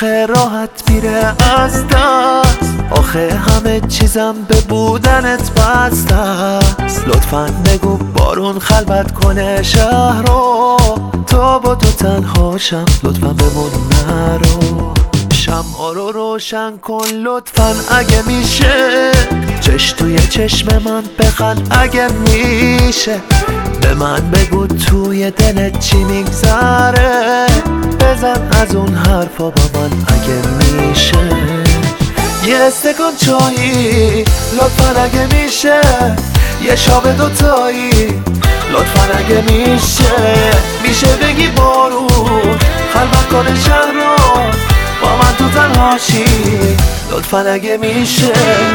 آخه راحت میره از دست، آخه همه چیزم به بودنت بسته است. لطفاً بگو بارون خلوت کنه شهر رو، تا با تو تنها شم لطفاً بمون نرو. شمعا رو روشن کن لطفاً اگه میشه، چش توی چشم من بخند اگه میشه. به من بگو توی دلت چی میگذره، بزن از اون حرفا با من اگه میشه. یه استکان چایی لطفاً اگه میشه، یه شاب دوتایی لطفاً اگه میشه بگی بارون خلوت کنه شهر رو، با من تو تنهاشی لطفاً اگه میشه.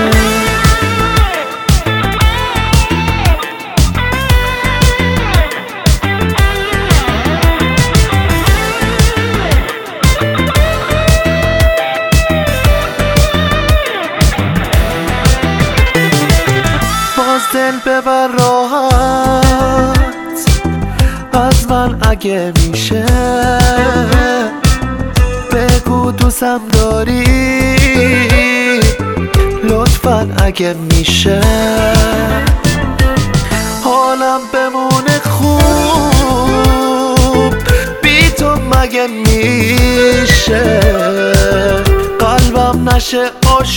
باز دل ببر راحت از من اگه میشه، بگو دوستم داری لطفاً اگه میشه. حالم بمونه خوب بی تو مگه میشه، قلبم نشه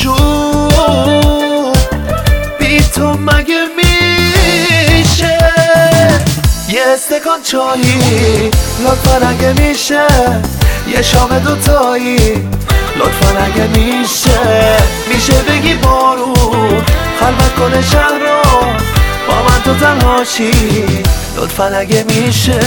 آشوب بی تو مگه میشه. یه استکان چایی لطفاً اگه میشه، یه شام دوتایی لطفاً اگه میشه بگی بارون خلوت کنه شهر رو، با من تو تنهاشی لطفاً اگه میشه.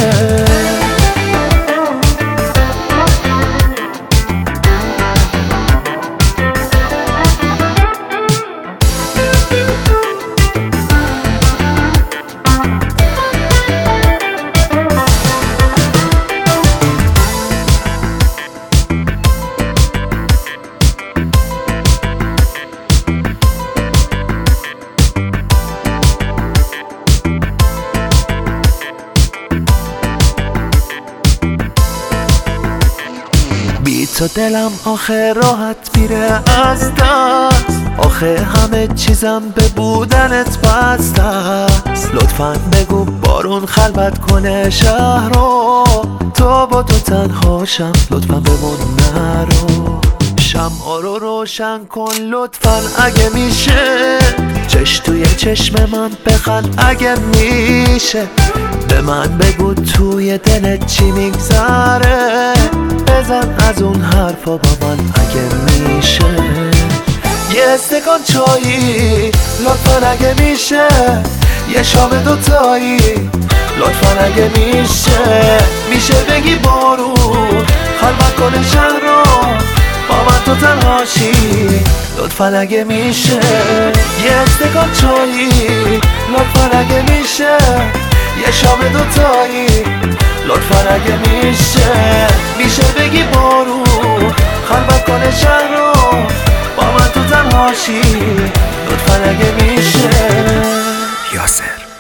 بی تو دلم آخه راحت میره از دست، آخه همه چیزم به بودنت بسته است. لطفاً بگو بارون خلوت کنه شهر رو، تا با تو تنها شم لطفاً بمون نرو. شمعا رو روشن کن لطفاً اگه میشه، چش توی چشم من بخند اگه میشه. به من بگو توی دلت چی میگذره، بزن از اون حرفا با من اگه میشه. یه استکان چایی لطفاً اگه میشه، یه شام دوتایی لطفاً اگه میشه بگی بارون خلوت کنه شهر رو، با من تو تنهاشی لطفاً اگه میشه. یه استکان چایی لطفاً اگه میشه، یه شام دوتایی لطفاً اگه میشه بگی بارون خلوت کنه شهر رو، با من تو تنهاشی لطفاً اگه میشه. یاسر